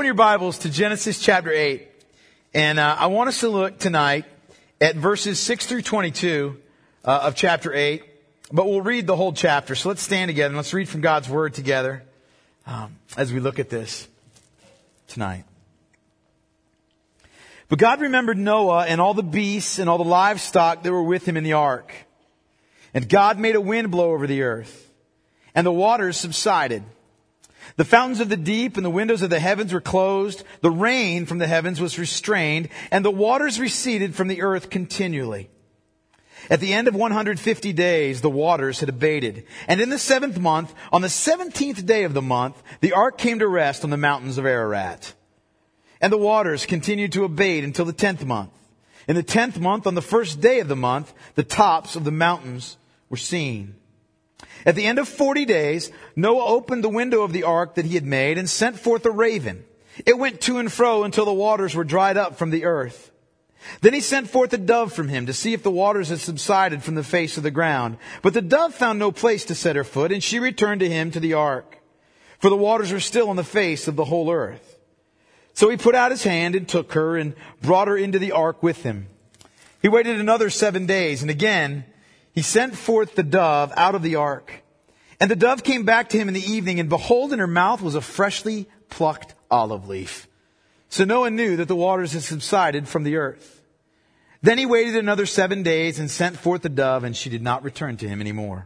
your Bibles to Genesis chapter 8. And I want us to look tonight at verses 6 through 22 of chapter 8. But we'll read the whole chapter. So let's stand together and let's read from God's Word together as we look at this tonight. But God remembered Noah and all the beasts and all the livestock that were with him in the ark. And God made a wind blow over the earth, and the waters subsided. The fountains of the deep and the windows of the heavens were closed. The rain from the heavens was restrained, and the waters receded from the earth continually. At the end of 150 days, the waters had abated. And in the 7th month, on the 17th day of the month, the ark came to rest on the mountains of Ararat. And the waters continued to abate until the 10th month. In the 10th month, on the first day of the month, the tops of the mountains were seen. At the end of 40 days, Noah opened the window of the ark that he had made and sent forth a raven. It went to and fro until the waters were dried up from the earth. Then he sent forth a dove from him to see if the waters had subsided from the face of the ground. But the dove found no place to set her foot, and she returned to him to the ark. For the waters were still on the face of the whole earth. So he put out his hand and took her and brought her into the ark with him. He waited another 7 days, and again he sent forth the dove out of the ark. And the dove came back to him in the evening, and behold, in her mouth was a freshly plucked olive leaf. So Noah knew that the waters had subsided from the earth. Then he waited another 7 days and sent forth the dove, and she did not return to him anymore.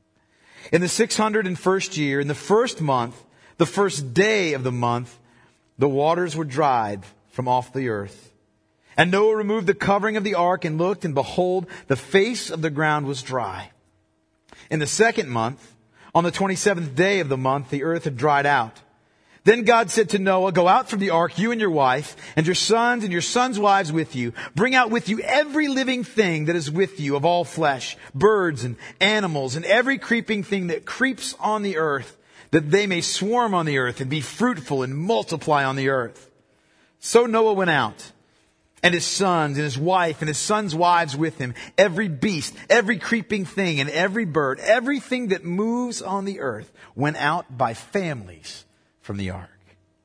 In the 601st year, in the 1st month, the first day of the month, the waters were dried from off the earth. And Noah removed the covering of the ark and looked, and behold, the face of the ground was dry. In the 2nd month, on the 27th day of the month, the earth had dried out. Then God said to Noah, go out from the ark, you and your wife, and your sons and your sons' wives with you. Bring out with you every living thing that is with you of all flesh, birds and animals, and every creeping thing that creeps on the earth, that they may swarm on the earth and be fruitful and multiply on the earth. So Noah went out, and his sons and his wife and his sons' wives with him, every beast, every creeping thing, and every bird, everything that moves on the earth went out by families from the ark.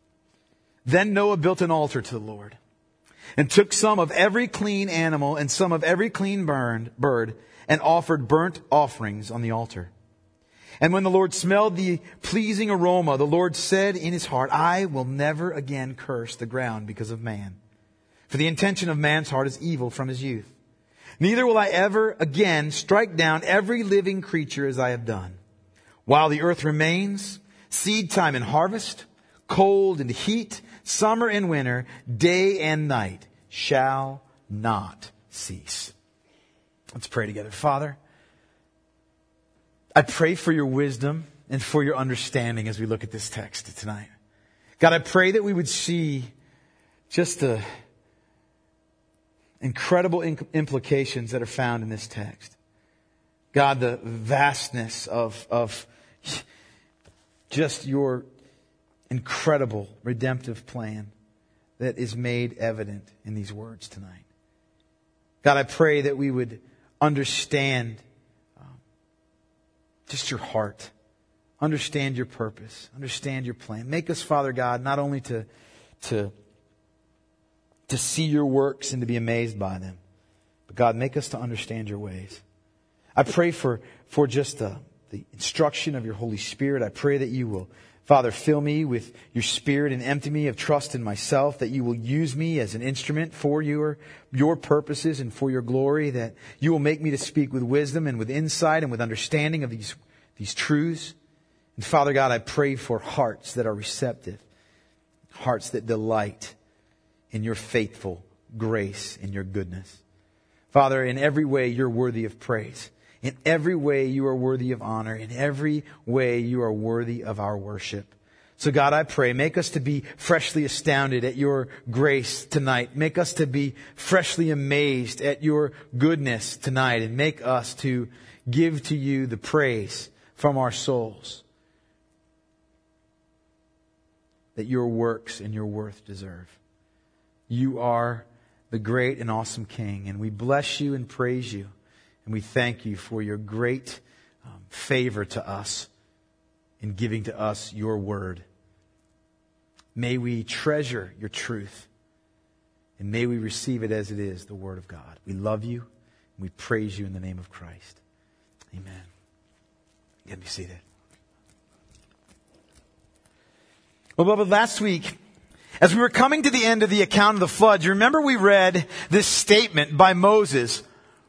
Then Noah built an altar to the Lord, and took some of every clean animal and some of every clean bird, and offered burnt offerings on the altar. And when the Lord smelled the pleasing aroma, the Lord said in his heart, I will never again curse the ground because of man. For the intention of man's heart is evil from his youth. Neither will I ever again strike down every living creature as I have done. While the earth remains, seed time and harvest, cold and heat, summer and winter, day and night shall not cease. Let's pray together. Father, I pray for your wisdom and for your understanding as we look at this text tonight. God, I pray that we would see just the incredible implications that are found in this text. God, the vastness of just your incredible redemptive plan that is made evident in these words tonight. God, I pray that we would understand just your heart, understand your purpose, understand your plan. Make us, Father God, not only to see your works and to be amazed by them, but God, make us to understand your ways. I pray for just the instruction of your Holy Spirit. I pray that you will, Father, fill me with your Spirit and empty me of trust in myself, that you will use me as an instrument for your purposes and for your glory, that you will make me to speak with wisdom and with insight and with understanding of these truths. And Father God, I pray for hearts that are receptive, hearts that delight in your faithful grace and your goodness. Father, in every way you're worthy of praise. In every way you are worthy of honor. In every way you are worthy of our worship. So God, I pray, make us to be freshly astounded at your grace tonight. Make us to be freshly amazed at your goodness tonight. And make us to give to you the praise from our souls that your works and your worth deserve. You are the great and awesome King, and we bless you and praise you. And we thank you for your great favor to us in giving to us your word. May we treasure your truth. And may we receive it as it is, the Word of God. We love you. And we praise you in the name of Christ. Amen. You can be seated. Well, beloved, last week, as we were coming to the end of the account of the flood, you remember we read this statement by Moses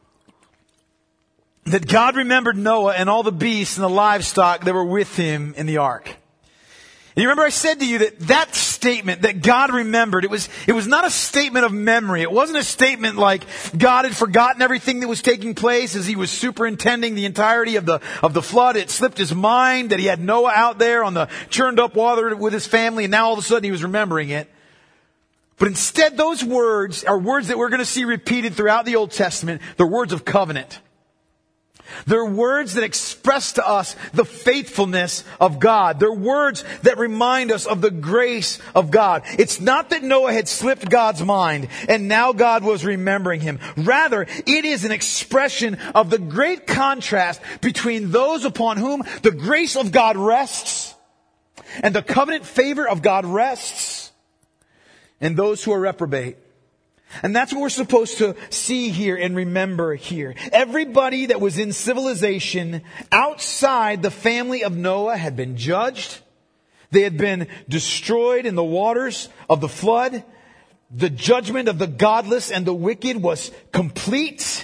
that God remembered Noah and all the beasts and the livestock that were with him in the ark. And you remember I said to you that statement that God remembered, it was not a statement of memory. It wasn't a statement like God had forgotten everything that was taking place as he was superintending the entirety of the flood. It slipped his mind that he had Noah out there on the churned up water with his family, and now all of a sudden he was remembering it. But instead, those words are words that we're going to see repeated throughout the Old Testament. They're words of covenant. They're words that express to us the faithfulness of God. They're words that remind us of the grace of God. It's not that Noah had slipped God's mind and now God was remembering him. Rather, it is an expression of the great contrast between those upon whom the grace of God rests and the covenant favor of God rests, and those who are reprobate. And that's what we're supposed to see here and remember here. Everybody that was in civilization outside the family of Noah had been judged. They had been destroyed in the waters of the flood. The judgment of the godless and the wicked was complete.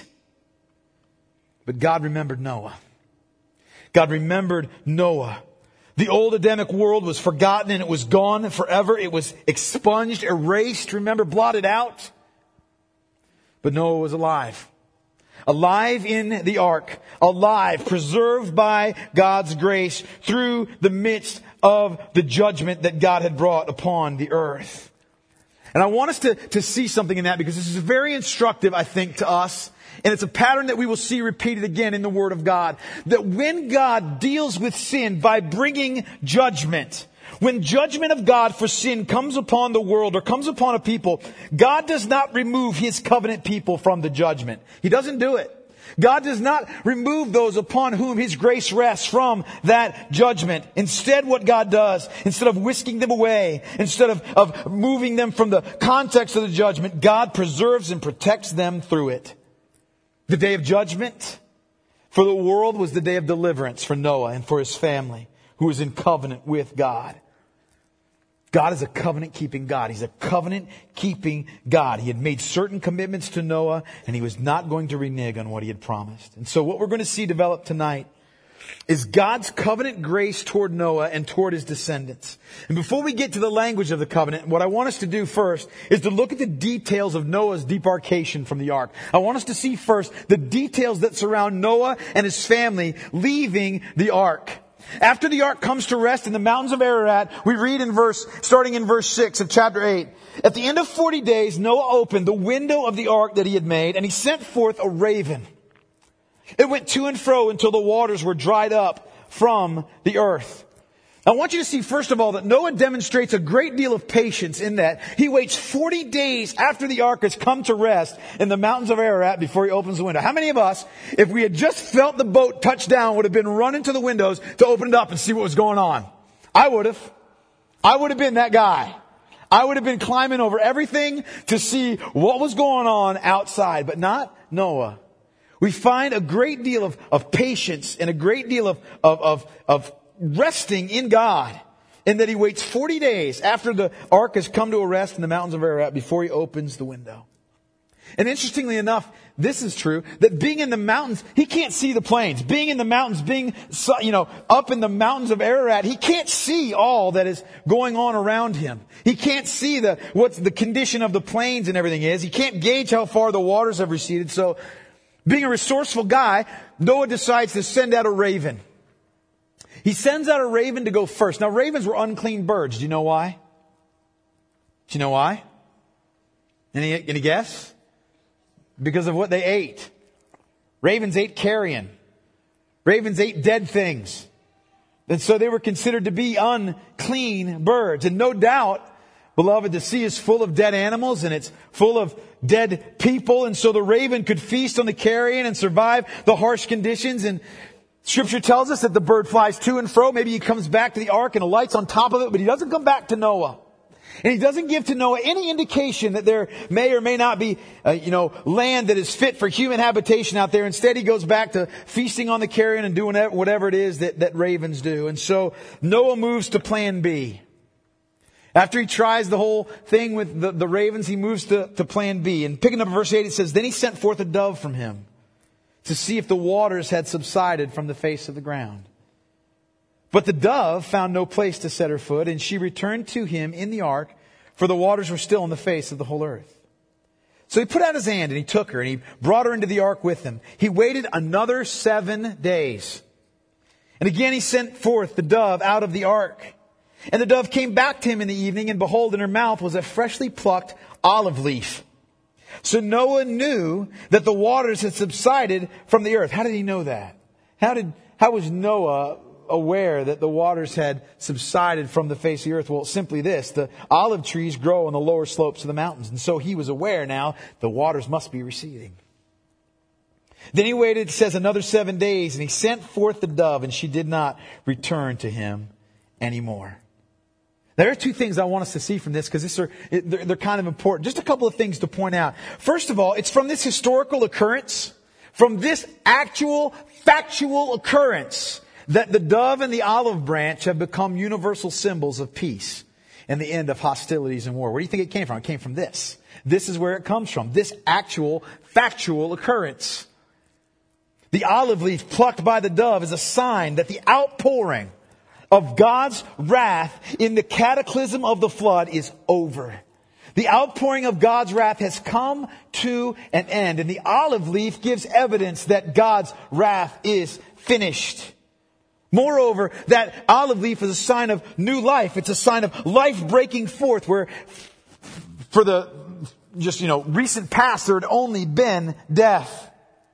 But God remembered Noah. God remembered Noah. The old Adamic world was forgotten and it was gone forever. It was expunged, erased, remember, blotted out. But Noah was alive. Alive in the ark. Alive, preserved by God's grace through the midst of the judgment that God had brought upon the earth. And I want us to see something in that because this is very instructive, I think, to us. And it's a pattern that we will see repeated again in the Word of God. That when God deals with sin by bringing judgment, when judgment of God for sin comes upon the world or comes upon a people, God does not remove His covenant people from the judgment. He doesn't do it. God does not remove those upon whom His grace rests from that judgment. Instead, what God does, instead of whisking them away, instead of moving them from the context of the judgment, God preserves and protects them through it. The day of judgment for the world was the day of deliverance for Noah and for his family, who was in covenant with God. God is a covenant-keeping God. He's a covenant-keeping God. He had made certain commitments to Noah, and He was not going to renege on what He had promised. And so what we're going to see develop tonight is God's covenant grace toward Noah and toward his descendants. And before we get to the language of the covenant, what I want us to do first is to look at the details of Noah's debarkation from the ark. I want us to see first the details that surround Noah and his family leaving the ark. After the ark comes to rest in the mountains of Ararat, we read starting in verse 6 of chapter 8. At the end of 40 days, Noah opened the window of the ark that he had made, and he sent forth a raven. It went to and fro until the waters were dried up from the earth. I want you to see, first of all, that Noah demonstrates a great deal of patience in that he waits 40 days after the ark has come to rest in the mountains of Ararat before he opens the window. How many of us, if we had just felt the boat touch down, would have been running to the windows to open it up and see what was going on? I would have. I would have been that guy. I would have been climbing over everything to see what was going on outside, but not Noah. We find a great deal of patience and a great deal of resting in God, in that he waits 40 days after the ark has come to a rest in the mountains of Ararat before he opens the window. And interestingly enough, this is true, that being in the mountains, he can't see the plains. Being in the mountains, being, up in the mountains of Ararat, he can't see all that is going on around him. He can't see what the condition of the plains and everything is. He can't gauge how far the waters have receded. So, being a resourceful guy, Noah decides to send out a raven. He sends out a raven to go first. Now, ravens were unclean birds. Do you know why? Do you know why? Any guess? Because of what they ate. Ravens ate carrion. Ravens ate dead things. And so they were considered to be unclean birds. And no doubt, beloved, the sea is full of dead animals and it's full of dead people. And so the raven could feast on the carrion and survive the harsh conditions. And Scripture tells us that the bird flies to and fro. Maybe he comes back to the ark and alights on top of it, but he doesn't come back to Noah. And he doesn't give to Noah any indication that there may or may not be, land that is fit for human habitation out there. Instead, he goes back to feasting on the carrion and doing whatever it is that ravens do. And so Noah moves to plan B. After he tries the whole thing with the ravens, he moves to plan B. And picking up verse 8, it says, "Then he sent forth a dove from him to see if the waters had subsided from the face of the ground. But the dove found no place to set her foot, and she returned to him in the ark, for the waters were still on the face of the whole earth. So he put out his hand, and he took her, and he brought her into the ark with him. He waited another 7 days. And again he sent forth the dove out of the ark. And the dove came back to him in the evening, and behold, in her mouth was a freshly plucked olive leaf. So Noah knew that the waters had subsided from the earth." How did he know that? How was Noah aware that the waters had subsided from the face of the earth? Well, simply this: the olive trees grow on the lower slopes of the mountains. And so he was aware now the waters must be receding. Then he waited, it says, another 7 days, and he sent forth the dove, and she did not return to him anymore. There are 2 things I want us to see from this, because they're kind of important. Just a couple of things to point out. First of all, it's from this historical occurrence, from this actual, factual occurrence, that the dove and the olive branch have become universal symbols of peace and the end of hostilities and war. Where do you think it came from? It came from this. This is where it comes from. This actual, factual occurrence. The olive leaf plucked by the dove is a sign that the outpouring of God's wrath in the cataclysm of the flood is over. The outpouring of God's wrath has come to an end. And the olive leaf gives evidence that God's wrath is finished. Moreover, that olive leaf is a sign of new life. It's a sign of life breaking forth, where for the recent past there had only been death.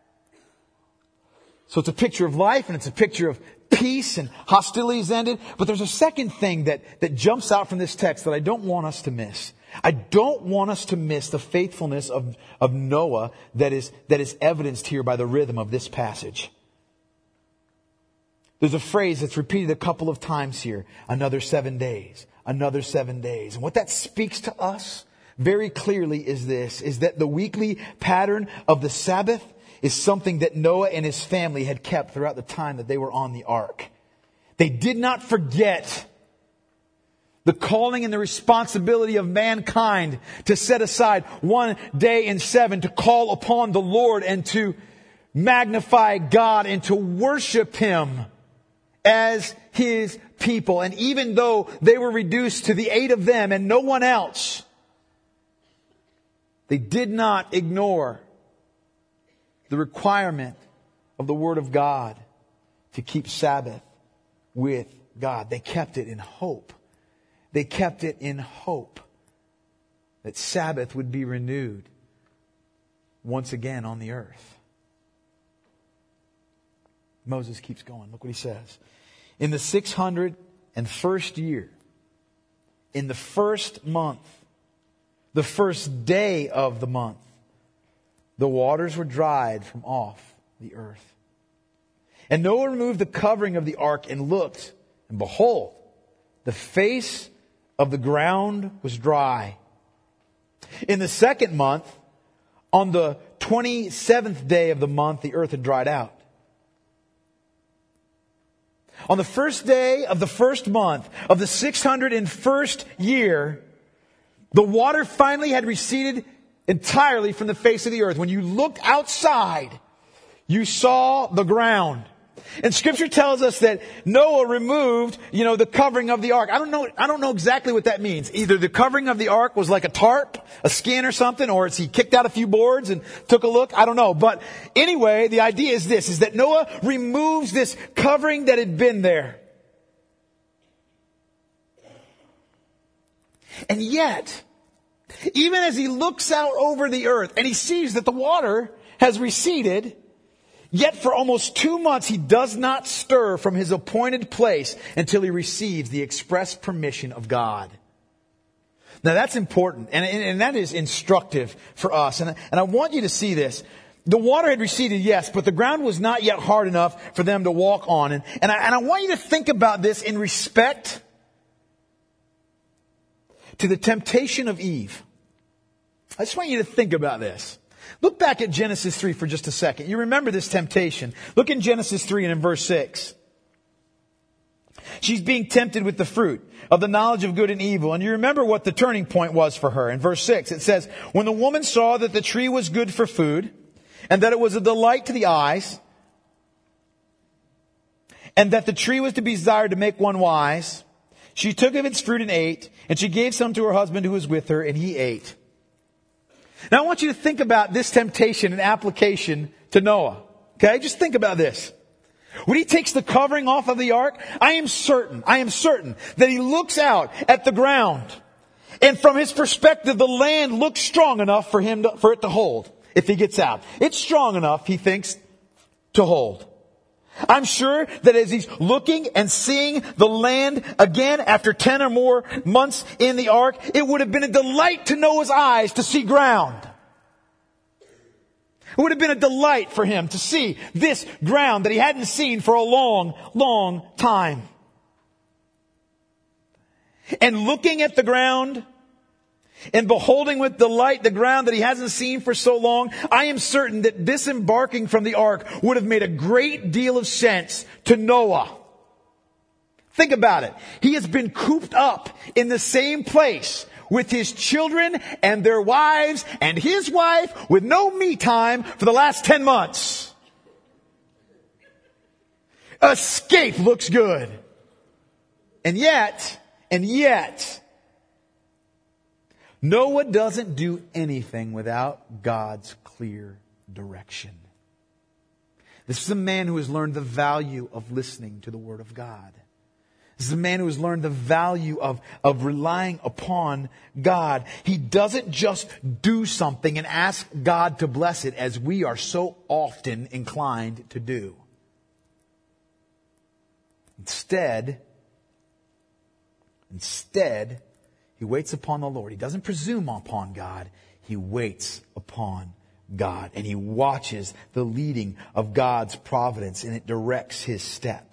So it's a picture of life, and it's a picture of peace, and hostilities ended. But there's a second thing that jumps out from this text that I don't want us to miss. I don't want us to miss the faithfulness of Noah that is evidenced here by the rhythm of this passage. There's a phrase that's repeated a couple of times here. Another 7 days. Another 7 days. And what that speaks to us very clearly is that the weekly pattern of the Sabbath is something that Noah and his family had kept throughout the time that they were on the ark. They did not forget the calling and the responsibility of mankind to set aside 1 day in 7 to call upon the Lord and to magnify God and to worship Him as His people. And even though they were reduced to the 8 of them and no one else, they did not ignore the requirement of the Word of God to keep Sabbath with God. They kept it in hope. They kept it in hope that Sabbath would be renewed once again on the earth. Moses keeps going. Look what he says. In the 601st year, in the first month, the first day of the month, the waters were dried from off the earth. And Noah removed the covering of the ark and looked, and behold, the face of the ground was dry. In the second month, on the 27th day of the month, the earth had dried out. On the first day of the first month of the 601st year, the water finally had receded entirely from the face of the earth. When you looked outside, you saw the ground. And Scripture tells us that Noah removed, the covering of the ark. I don't know exactly what that means. Either the covering of the ark was like a tarp, a skin or something, or he kicked out a few boards and took a look. I don't know. But anyway, the idea is this, is that Noah removes this covering that had been there. And yet, even as he looks out over the earth and he sees that the water has receded, yet for almost 2 months he does not stir from his appointed place until he receives the express permission of God. Now that's important, and that is instructive for us. And I want you to see this. The water had receded, yes, but the ground was not yet hard enough for them to walk on. And I want you to think about this in respect to the temptation of Eve. I just want you to think about this. Look back at Genesis 3 for just a second. You remember this temptation. Look in Genesis 3 and in verse 6. She's being tempted with the fruit of the knowledge of good and evil. And you remember what the turning point was for her. In verse 6, it says, when the woman saw that the tree was good for food, and that it was a delight to the eyes, and that the tree was to be desired to make one wise, she took of its fruit and ate, and she gave some to her husband who was with her, and he ate. Now I want you to think about this temptation and application to Noah. Okay, just think about this. When he takes the covering off of the ark, I am certain that he looks out at the ground. And from his perspective, the land looks strong enough for it to hold if he gets out. It's strong enough, he thinks, to hold. I'm sure that as he's looking and seeing the land again after 10 or more months in the ark, it would have been a delight to Noah's eyes to see ground. It would have been a delight for him to see this ground that he hadn't seen for a long, long time. And looking at the ground and beholding with delight the ground that he hasn't seen for so long, I am certain that disembarking from the ark would have made a great deal of sense to Noah. Think about it. He has been cooped up in the same place with his children and their wives and his wife with no me time for the last 10 months. Escape looks good. And yet, Noah doesn't do anything without God's clear direction. This is a man who has learned the value of listening to the Word of God. This is a man who has learned the value of relying upon God. He doesn't just do something and ask God to bless it as we are so often inclined to do. Instead, he waits upon the Lord. He doesn't presume upon God. He waits upon God. And he watches the leading of God's providence, and it directs his step.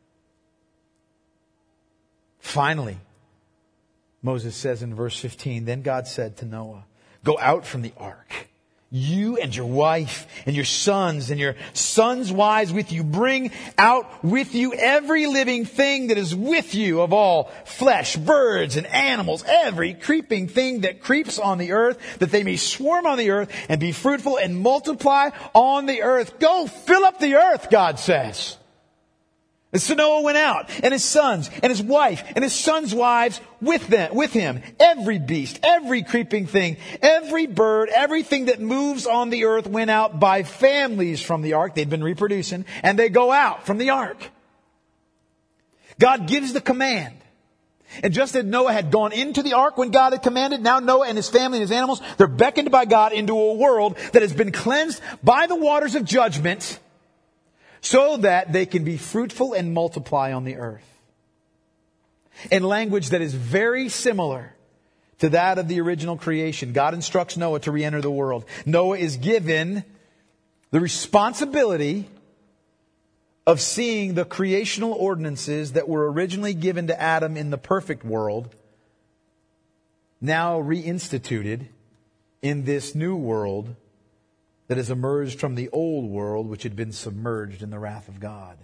Finally, Moses says in verse 15, then God said to Noah, go out from the ark, you and your wife and your sons and your sons' wives with you. Bring out with you every living thing that is with you of all flesh, birds and animals, every creeping thing that creeps on the earth, that they may swarm on the earth and be fruitful and multiply on the earth. Go fill up the earth, God says. And so Noah went out, and his sons, and his wife, and his sons' wives with him. Every beast, every creeping thing, every bird, everything that moves on the earth went out by families from the ark. They'd been reproducing, and they go out from the ark. God gives the command. And just as Noah had gone into the ark when God had commanded, now Noah and his family and his animals, they're beckoned by God into a world that has been cleansed by the waters of judgment, so that they can be fruitful and multiply on the earth. In language that is very similar to that of the original creation, God instructs Noah to re-enter the world. Noah is given the responsibility of seeing the creational ordinances that were originally given to Adam in the perfect world, now reinstituted in this new world that has emerged from the old world, which had been submerged in the wrath of God.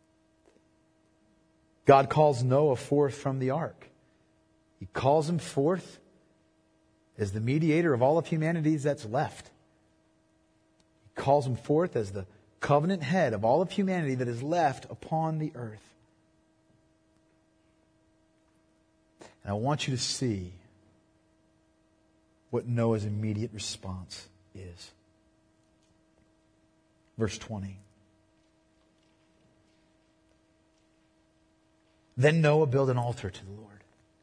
God calls Noah forth from the ark. He calls him forth as the mediator of all of humanity that's left. He calls him forth as the covenant head of all of humanity that is left upon the earth. And I want you to see what Noah's immediate response is. Verse 20. Then Noah built an altar to the Lord,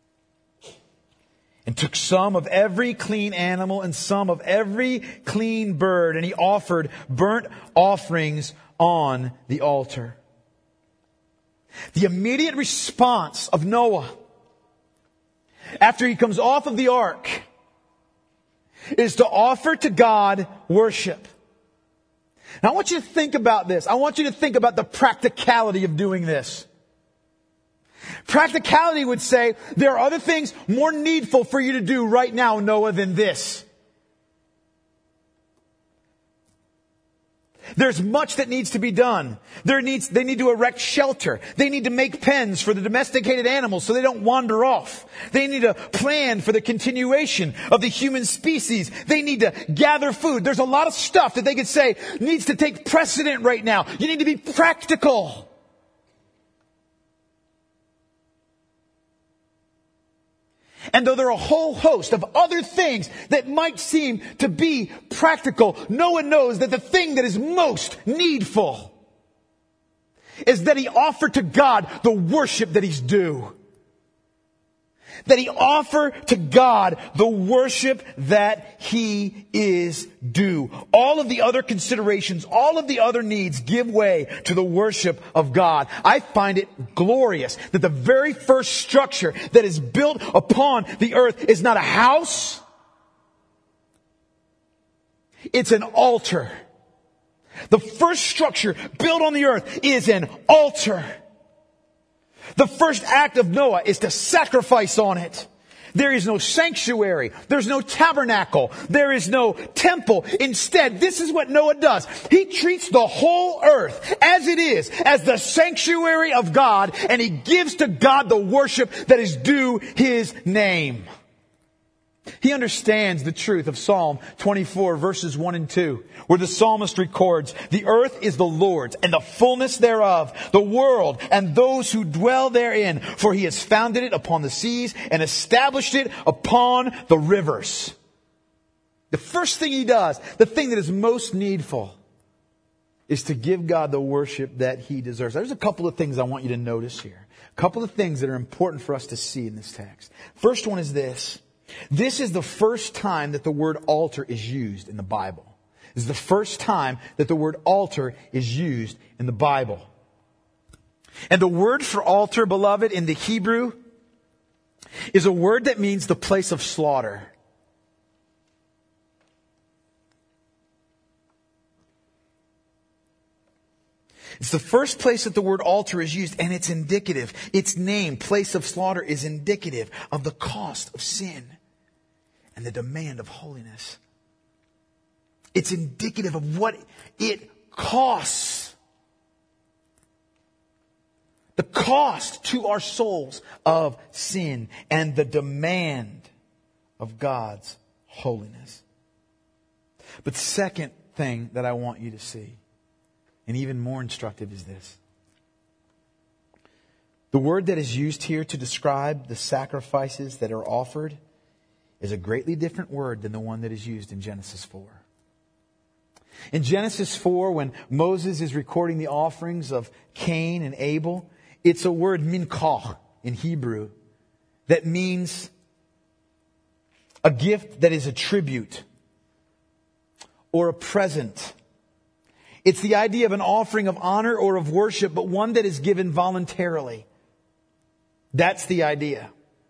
and took some of every clean animal and some of every clean bird, and he offered burnt offerings on the altar. The immediate response of Noah after he comes off of the ark is to offer to God worship. Now I want you to think about this. I want you to think about the practicality of doing this. Practicality would say there are other things more needful for you to do right now, Noah, than this. There's much that needs to be done. They need to erect shelter. They need to make pens for the domesticated animals so they don't wander off. They need to plan for the continuation of the human species. They need to gather food. There's a lot of stuff that they could say needs to take precedent right now. You need to be practical. And though there are a whole host of other things that might seem to be practical, Noah knows that the thing that is most needful is that he offer to God the worship that he's due. That he offer to God the worship that he is due. All of the other considerations, all of the other needs give way to the worship of God. I find it glorious that the very first structure that is built upon the earth is not a house. It's an altar. The first structure built on the earth is an altar. The first act of Noah is to sacrifice on it. There is no sanctuary. There's no tabernacle. There is no temple. Instead, this is what Noah does. He treats the whole earth as it is, as the sanctuary of God, and he gives to God the worship that is due his name. He understands the truth of Psalm 24 verses 1 and 2, where the psalmist records, "The earth is the Lord's and the fullness thereof, the world and those who dwell therein. For he has founded it upon the seas and established it upon the rivers." The first thing he does, the thing that is most needful, is to give God the worship that he deserves. There's a couple of things I want you to notice here. A couple of things that are important for us to see in this text. First one is this. This is the first time that the word altar is used in the Bible. This is the first time that the word altar is used in the Bible. And the word for altar, beloved, in the Hebrew is a word that means the place of slaughter. It's the first place that the word altar is used, and it's indicative. Its name, place of slaughter, is indicative of the cost of sin and the demand of holiness. It's indicative of what it costs. The cost to our souls of sin and the demand of God's holiness. But the second thing that I want you to see, and even more instructive, is this. The word that is used here to describe the sacrifices that are offered is a greatly different word than the one that is used in Genesis 4. In Genesis 4, when Moses is recording the offerings of Cain and Abel, it's a word minchah in Hebrew that means a gift that is a tribute or a present. It's the idea of an offering of honor or of worship, but one that is given voluntarily. That's the idea.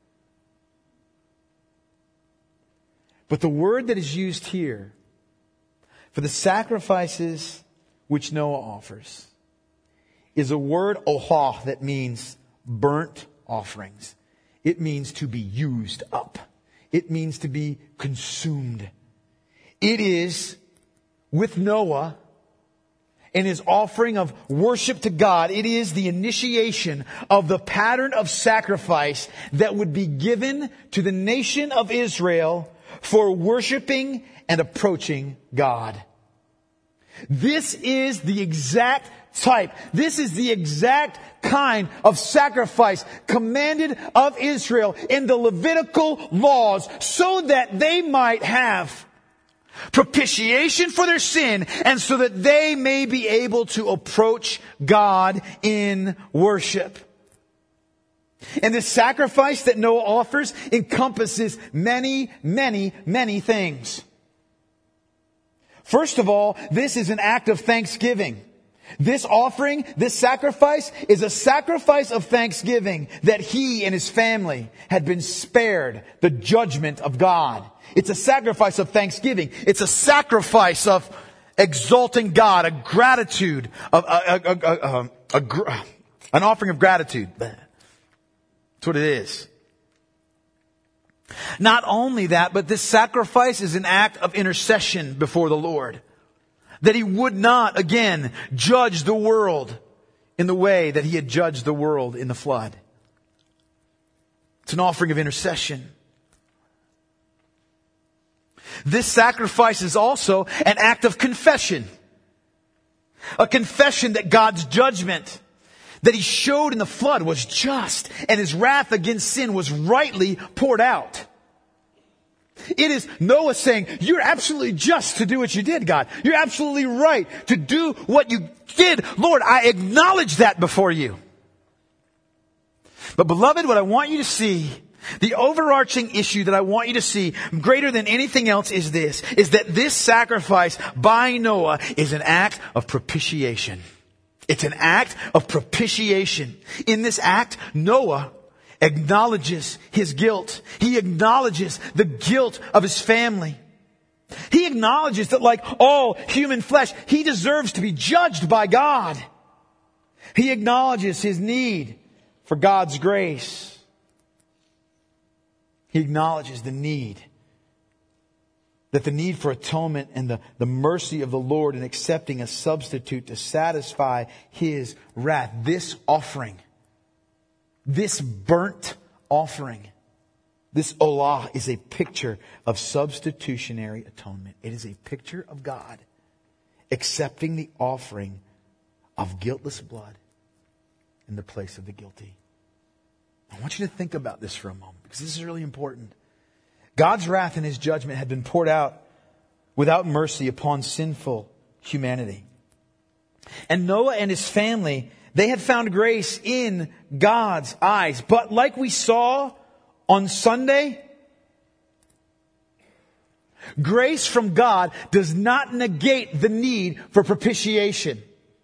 But the word that is used here for the sacrifices which Noah offers is a word ohah that means burnt offerings. It means to be used up. It means to be consumed. It is, with Noah and his offering of worship to God, it is the initiation of the pattern of sacrifice that would be given to the nation of Israel for worshiping and approaching God. This is the exact type. This is the exact kind of sacrifice commanded of Israel in the Levitical laws so that they might have propitiation for their sin and so that they may be able to approach God in worship. And this sacrifice that Noah offers encompasses many, many, many things. First of all, this is an act of thanksgiving. This offering, this sacrifice, is a sacrifice of thanksgiving that he and his family had been spared the judgment of God. It's a sacrifice of thanksgiving. It's a sacrifice of exalting God, a gratitude, an offering of gratitude. That's what it is. Not only that, but this sacrifice is an act of intercession before the Lord. That He would not, again, judge the world in the way that He had judged the world in the flood. It's an offering of intercession. This sacrifice is also an act of confession. A confession that God's judgment that He showed in the flood was just, and His wrath against sin was rightly poured out. It is Noah saying, you're absolutely just to do what you did, God. You're absolutely right to do what you did. Lord, I acknowledge that before you. But beloved, what I want you to see, the overarching issue that I want you to see greater than anything else is this, is that this sacrifice by Noah is an act of propitiation. It's an act of propitiation. In this act, Noah acknowledges his guilt. He acknowledges the guilt of his family. He acknowledges that like all human flesh, he deserves to be judged by God. He acknowledges his need for God's grace. He acknowledges the need for atonement and the mercy of the Lord in accepting a substitute to satisfy His wrath. This offering, this burnt offering, this olah is a picture of substitutionary atonement. It is a picture of God accepting the offering of guiltless blood in the place of the guilty. I want you to think about this for a moment because this is really important. God's wrath and His judgment had been poured out without mercy upon sinful humanity. And Noah and his family, they had found grace in God's eyes. But like we saw on Sunday, grace from God does not negate the need for propitiation.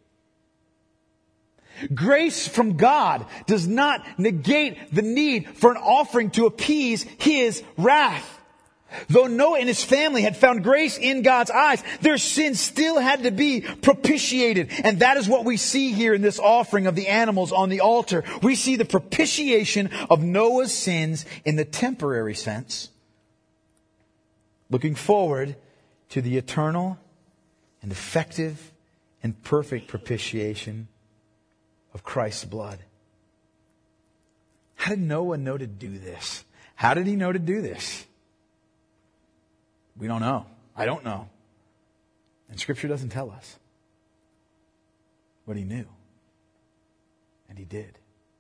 Grace from God does not negate the need for an offering to appease His wrath. Though Noah and his family had found grace in God's eyes, their sin still had to be propitiated. And that is what we see here in this offering of the animals on the altar. We see the propitiation of Noah's sins in the temporary sense, looking forward to the eternal and effective and perfect propitiation of Christ's blood. How did Noah know to do this? How did he know to do this? We don't know. I don't know. And Scripture doesn't tell us. But he knew. And he did.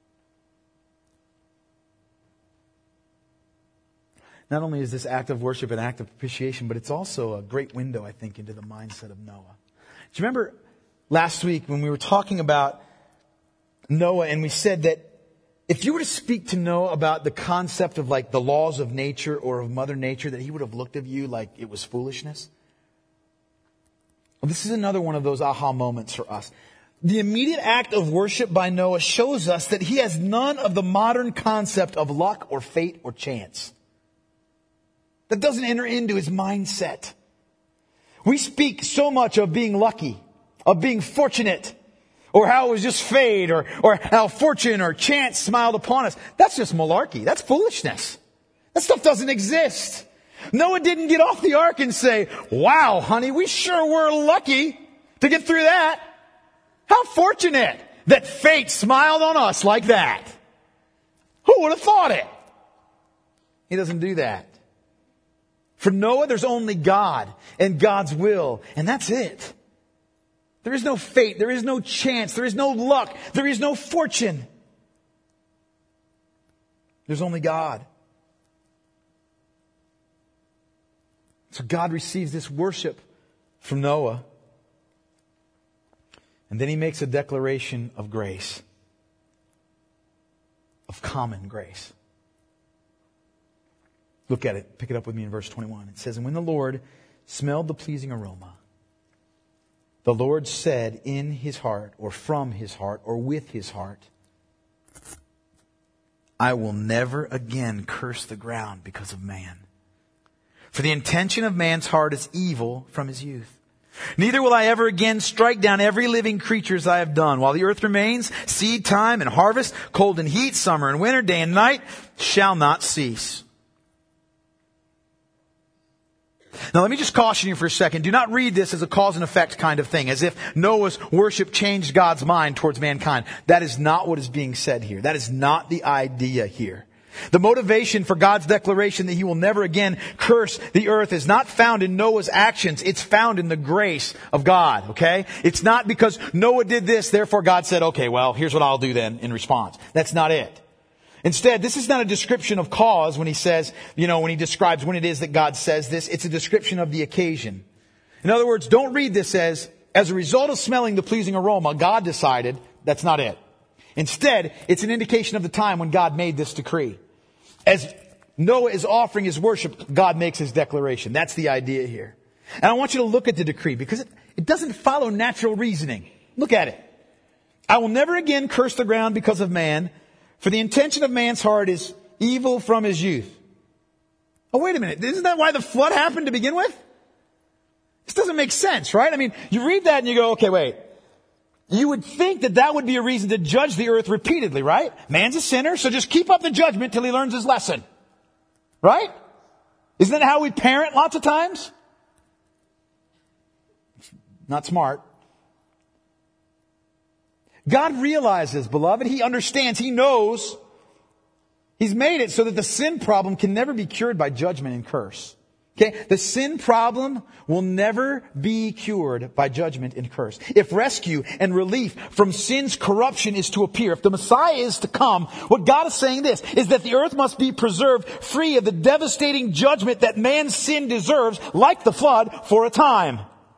Not only is this act of worship an act of propitiation, but it's also a great window, I think, into the mindset of Noah. Do you remember last week when we were talking about Noah and we said that if you were to speak to Noah about the concept of like the laws of nature or of Mother Nature, that he would have looked at you like it was foolishness? Well, this is another one of those aha moments for us. The immediate act of worship by Noah shows us that he has none of the modern concept of luck or fate or chance. That doesn't enter into his mindset. We speak so much of being lucky, of being fortunate, or how it was just fate, or how fortune or chance smiled upon us. That's just malarkey. That's foolishness. That stuff doesn't exist. Noah didn't get off the ark and say, wow, honey, we sure were lucky to get through that. How fortunate that fate smiled on us like that. Who would have thought it? He doesn't do that. For Noah, there's only God and God's will, and that's it. There is no fate, there is no chance, there is no luck, there is no fortune. There's only God. So God receives this worship from Noah. And then he makes a declaration of grace. Of common grace. Look at it. Pick it up with me in verse 21. It says, and when the Lord smelled the pleasing aroma, the Lord said in his heart, or from his heart, or with his heart, I will never again curse the ground because of man. For the intention of man's heart is evil from his youth. Neither will I ever again strike down every living creature as I have done. While the earth remains, seed time and harvest, cold and heat, summer and winter, day and night shall not cease. Now let me just caution you for a second. Do not read this as a cause and effect kind of thing, as if Noah's worship changed God's mind towards mankind. That is not what is being said here. That is not the idea here. The motivation for God's declaration that He will never again curse the earth is not found in Noah's actions. It's found in the grace of God, okay? It's not because Noah did this, therefore God said, okay, well, here's what I'll do then in response. That's not it. Instead, this is not a description of cause when He says, when He describes when it is that God says this. It's a description of the occasion. In other words, don't read this as a result of smelling the pleasing aroma, God decided. That's not it. Instead, it's an indication of the time when God made this decree. As Noah is offering his worship, God makes His declaration. That's the idea here. And I want you to look at the decree because it doesn't follow natural reasoning. Look at it. I will never again curse the ground because of man, for the intention of man's heart is evil from his youth. Oh, wait a minute. Isn't that why the flood happened to begin with? This doesn't make sense, right? I mean, you read that and you go, okay, wait. You would think that would be a reason to judge the earth repeatedly, right? Man's a sinner, so just keep up the judgment till he learns his lesson. Right? Isn't that how we parent lots of times? Not smart. God realizes, beloved, He understands, He knows. He's made it so that the sin problem can never be cured by judgment and curse. Okay? The sin problem will never be cured by judgment and curse. If rescue and relief from sin's corruption is to appear, if the Messiah is to come, what God is saying is that the earth must be preserved free of the devastating judgment that man's sin deserves, like the flood, for a time.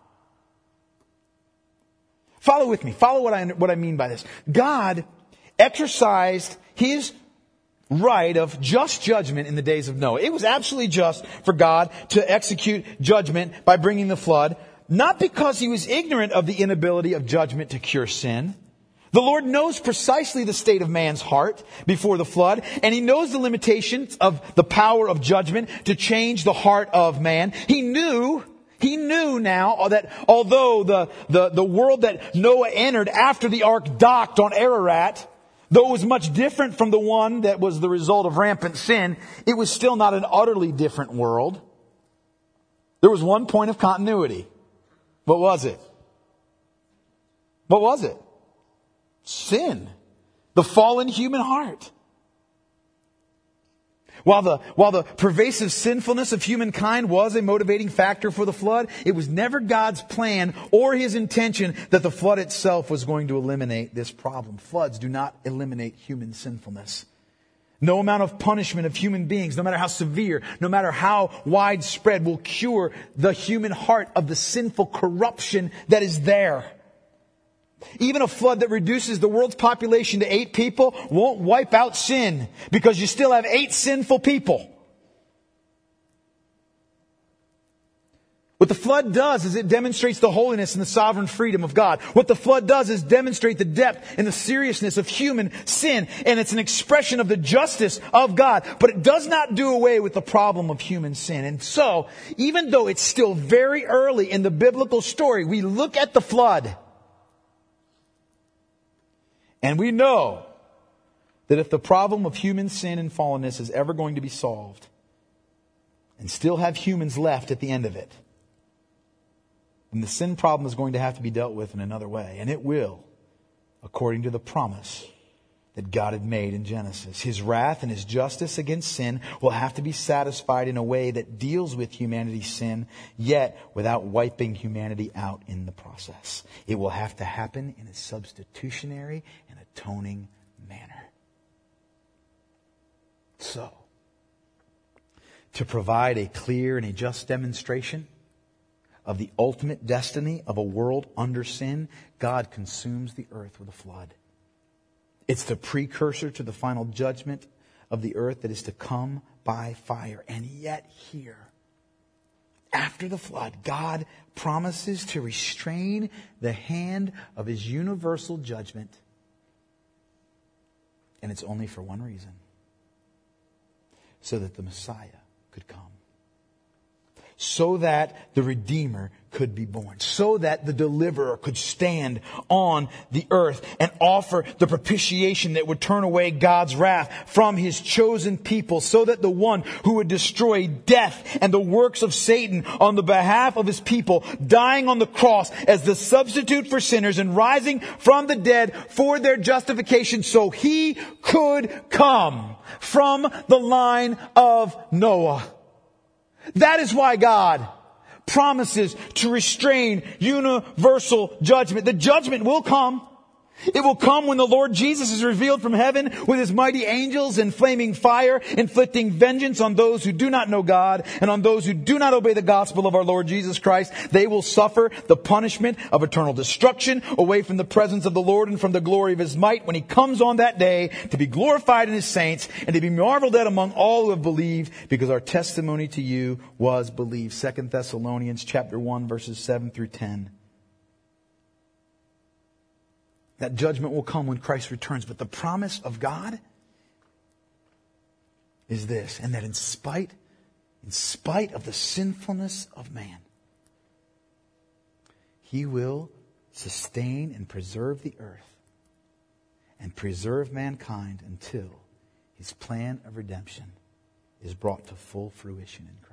Follow with me. Follow what I mean by this. God exercised His right of just judgment in the days of Noah. It was absolutely just for God to execute judgment by bringing the flood, not because He was ignorant of the inability of judgment to cure sin. The Lord knows precisely the state of man's heart before the flood, and He knows the limitations of the power of judgment to change the heart of man. He knew now that although the world that Noah entered after the ark docked on Ararat, though it was much different from the one that was the result of rampant sin, it was still not an utterly different world. There was one point of continuity. What was it? What was it? Sin. The fallen human heart. While the pervasive sinfulness of humankind was a motivating factor for the flood, it was never God's plan or His intention that the flood itself was going to eliminate this problem. Floods do not eliminate human sinfulness. No amount of punishment of human beings, no matter how severe, no matter how widespread, will cure the human heart of the sinful corruption that is there. Even a flood that reduces the world's population to 8 people won't wipe out sin, because you still have 8 sinful people. What the flood does is it demonstrates the holiness and the sovereign freedom of God. What the flood does is demonstrate the depth and the seriousness of human sin. And it's an expression of the justice of God. But it does not do away with the problem of human sin. And so, even though it's still very early in the biblical story, we look at the flood. And we know that if the problem of human sin and fallenness is ever going to be solved, and still have humans left at the end of it, then the sin problem is going to have to be dealt with in another way. And it will, according to the promise that God had made in Genesis. His wrath and His justice against sin will have to be satisfied in a way that deals with humanity's sin, yet without wiping humanity out in the process. It will have to happen in a substitutionary and atoning manner. So, to provide a clear and a just demonstration of the ultimate destiny of a world under sin, God consumes the earth with a flood. It's the precursor to the final judgment of the earth that is to come by fire. And yet here, after the flood, God promises to restrain the hand of His universal judgment. And it's only for one reason. So that the Messiah could come. So that the Redeemer could be born, so that the deliverer could stand on the earth and offer the propitiation that would turn away God's wrath from his chosen people, so that the one who would destroy death and the works of Satan on the behalf of his people, dying on the cross as the substitute for sinners and rising from the dead for their justification, so he could come from the line of Noah. That is why God promises to restrain universal judgment. The judgment will come. It will come when the Lord Jesus is revealed from heaven with his mighty angels in flaming fire, inflicting vengeance on those who do not know God and on those who do not obey the gospel of our Lord Jesus Christ. They will suffer the punishment of eternal destruction away from the presence of the Lord and from the glory of his might when he comes on that day to be glorified in his saints and to be marveled at among all who have believed, because our testimony to you was believed. 2 Thessalonians chapter 1 verses 7 through 10. That judgment will come when Christ returns. But the promise of God is this, and that in spite of the sinfulness of man, he will sustain and preserve the earth and preserve mankind until his plan of redemption is brought to full fruition in Christ.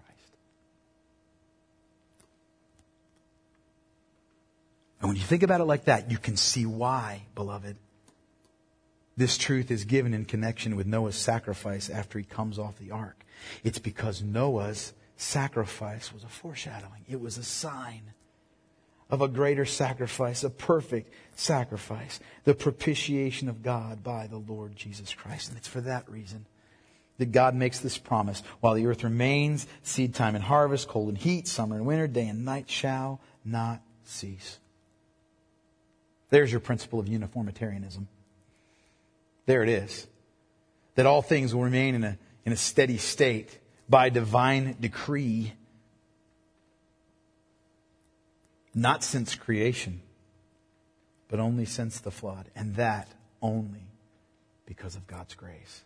And when you think about it like that, you can see why, beloved, this truth is given in connection with Noah's sacrifice after he comes off the ark. It's because Noah's sacrifice was a foreshadowing. It was a sign of a greater sacrifice, a perfect sacrifice, the propitiation of God by the Lord Jesus Christ. And it's for that reason that God makes this promise. While the earth remains, seed time and harvest, cold and heat, summer and winter, day and night shall not cease. There's your principle of uniformitarianism. There it is. That all things will remain in a steady state by divine decree. Not since creation, but only since the flood. And that only because of God's grace.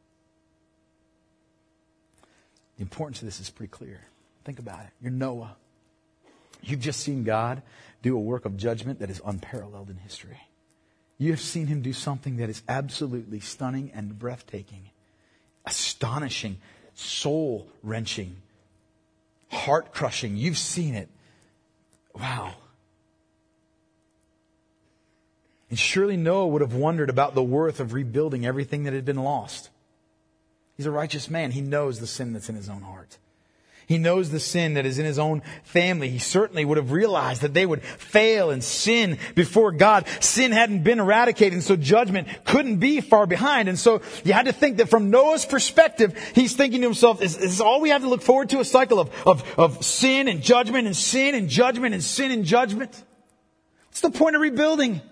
The importance of this is pretty clear. Think about it. You're Noah. You've just seen God do a work of judgment that is unparalleled in history. You have seen him do something that is absolutely stunning and breathtaking, astonishing, soul-wrenching, heart-crushing. You've seen it. Wow. And surely Noah would have wondered about the worth of rebuilding everything that had been lost. He's a righteous man. He knows the sin that's in his own heart. He knows the sin that is in his own family. He certainly would have realized that they would fail and sin before God. Sin hadn't been eradicated, and so judgment couldn't be far behind. And so you had to think that from Noah's perspective, he's thinking to himself, is this all we have to look forward to? A cycle of sin and judgment and sin and judgment and sin and judgment? What's the point of rebuilding?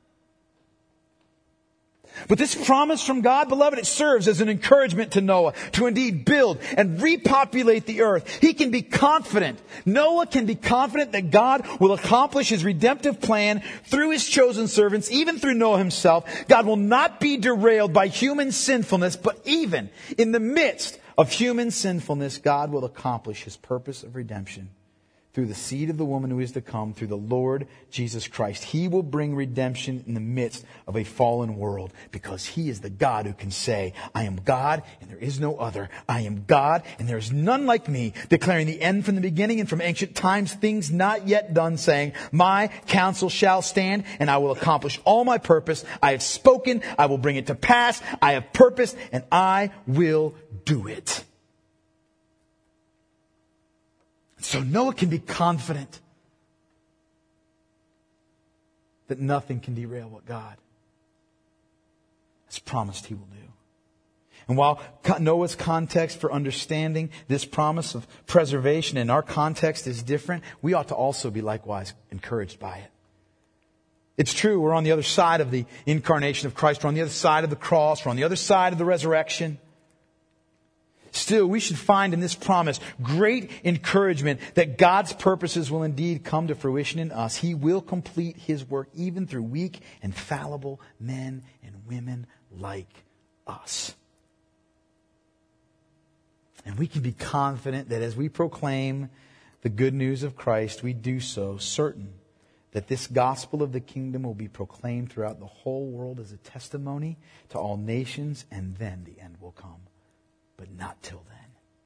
But this promise from God, beloved, it serves as an encouragement to Noah to indeed build and repopulate the earth. He can be confident. Noah can be confident that God will accomplish his redemptive plan through his chosen servants, even through Noah himself. God will not be derailed by human sinfulness, but even in the midst of human sinfulness, God will accomplish his purpose of redemption through the seed of the woman who is to come, through the Lord Jesus Christ. He will bring redemption in the midst of a fallen world, because he is the God who can say, I am God and there is no other. I am God and there is none like me, declaring the end from the beginning and from ancient times, things not yet done, saying, my counsel shall stand and I will accomplish all my purpose. I have spoken, I will bring it to pass. I have purposed and I will do it. So Noah can be confident that nothing can derail what God has promised he will do. And while Noah's context for understanding this promise of preservation and our context is different, we ought to also be likewise encouraged by it. It's true, we're on the other side of the incarnation of Christ. We're on the other side of the cross. We're on the other side of the resurrection. Still, we should find in this promise great encouragement that God's purposes will indeed come to fruition in us. He will complete his work even through weak and fallible men and women like us. And we can be confident that as we proclaim the good news of Christ, we do so certain that this gospel of the kingdom will be proclaimed throughout the whole world as a testimony to all nations, and then the end will come. But not till then.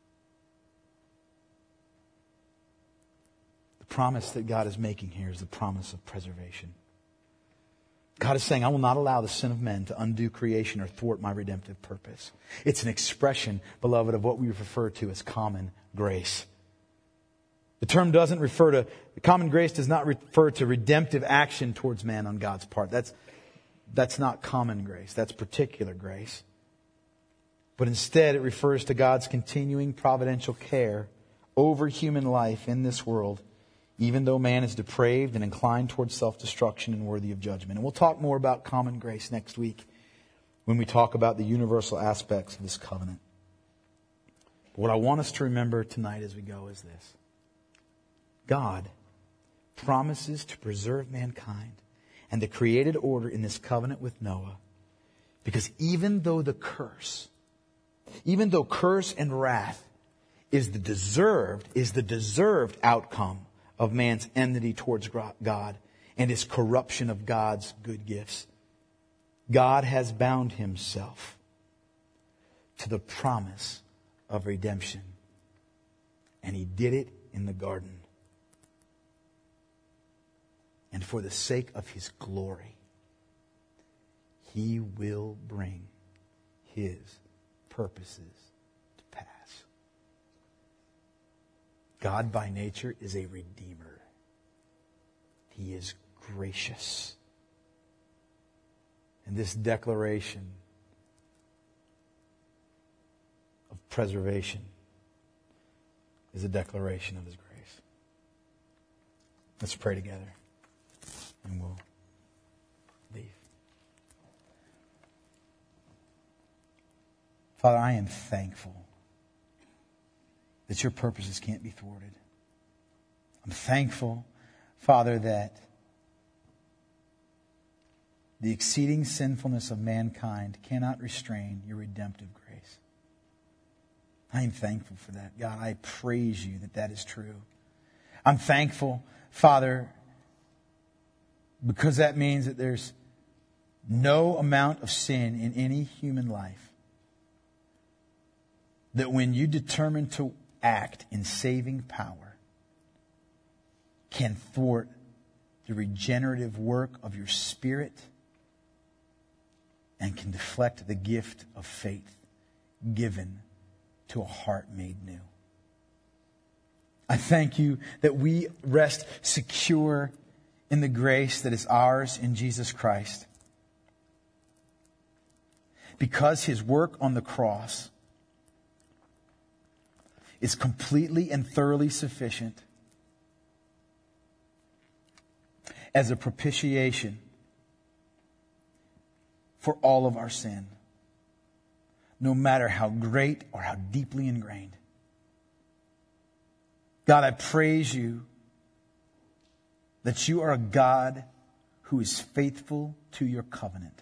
The promise that God is making here is the promise of preservation. God is saying, I will not allow the sin of men to undo creation or thwart my redemptive purpose. It's an expression, beloved, of what we refer to as common grace. The term doesn't refer to, common grace does not refer to redemptive action towards man on God's part. That's not common grace. That's particular grace. But instead, it refers to God's continuing providential care over human life in this world, even though man is depraved and inclined towards self-destruction and worthy of judgment. And we'll talk more about common grace next week when we talk about the universal aspects of this covenant. But what I want us to remember tonight as we go is this. God promises to preserve mankind and the created order in this covenant with Noah, because even though curse and wrath is the deserved outcome of man's enmity towards God and his corruption of God's good gifts, God has bound himself to the promise of redemption. And he did it in the garden. And for the sake of his glory, he will bring his purposes to pass. God by nature is a redeemer. He is gracious. And this declaration of preservation is a declaration of his grace. Let's pray together, and we'll leave. Father, I am thankful that your purposes can't be thwarted. I'm thankful, Father, that the exceeding sinfulness of mankind cannot restrain your redemptive grace. I am thankful for that. God, I praise you that is true. I'm thankful, Father, because that means that there's no amount of sin in any human life that when you determine to act in saving power can thwart the regenerative work of your Spirit and can deflect the gift of faith given to a heart made new. I thank you that we rest secure in the grace that is ours in Jesus Christ, because his work on the cross is completely and thoroughly sufficient as a propitiation for all of our sin, no matter how great or how deeply ingrained. God, I praise you that you are a God who is faithful to your covenant.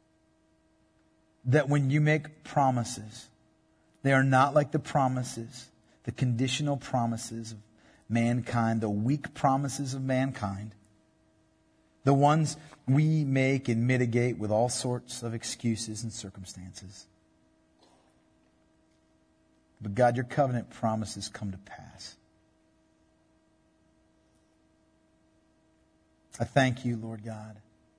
That when you make promises, they are not like the promises, the conditional promises of mankind, the weak promises of mankind, the ones we make and mitigate with all sorts of excuses and circumstances. But God, your covenant promises come to pass. I thank you, Lord God,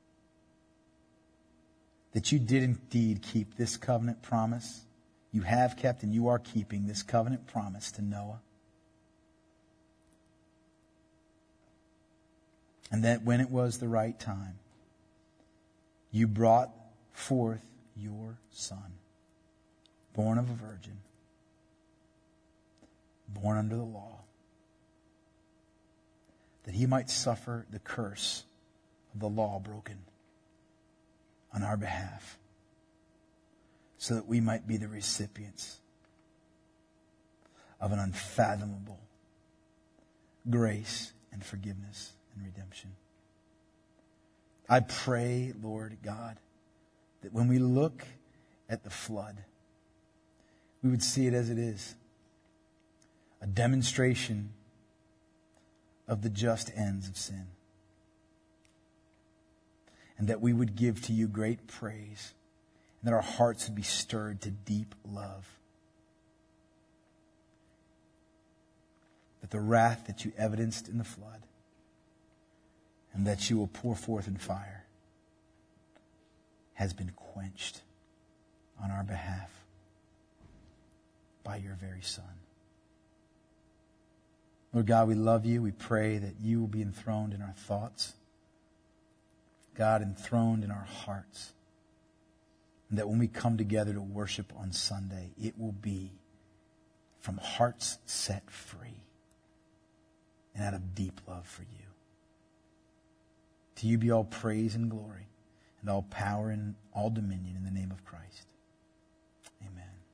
that you did indeed keep this covenant promise. You have kept and you are keeping this covenant promise to Noah. And that when it was the right time, you brought forth your son, born of a virgin, born under the law, that he might suffer the curse of the law broken on our behalf, so that we might be the recipients of an unfathomable grace and forgiveness and redemption. I pray, Lord God, that when we look at the flood, we would see it as it is, a demonstration of the just ends of sin. And that we would give to you great praise, and that our hearts would be stirred to deep love. That the wrath that you evidenced in the flood, and that you will pour forth in fire, has been quenched on our behalf by your very Son. Lord God, we love you. We pray that you will be enthroned in our thoughts. God, enthroned in our hearts. And that when we come together to worship on Sunday, it will be from hearts set free and out of deep love for you. To you be all praise and glory and all power and all dominion in the name of Christ. Amen.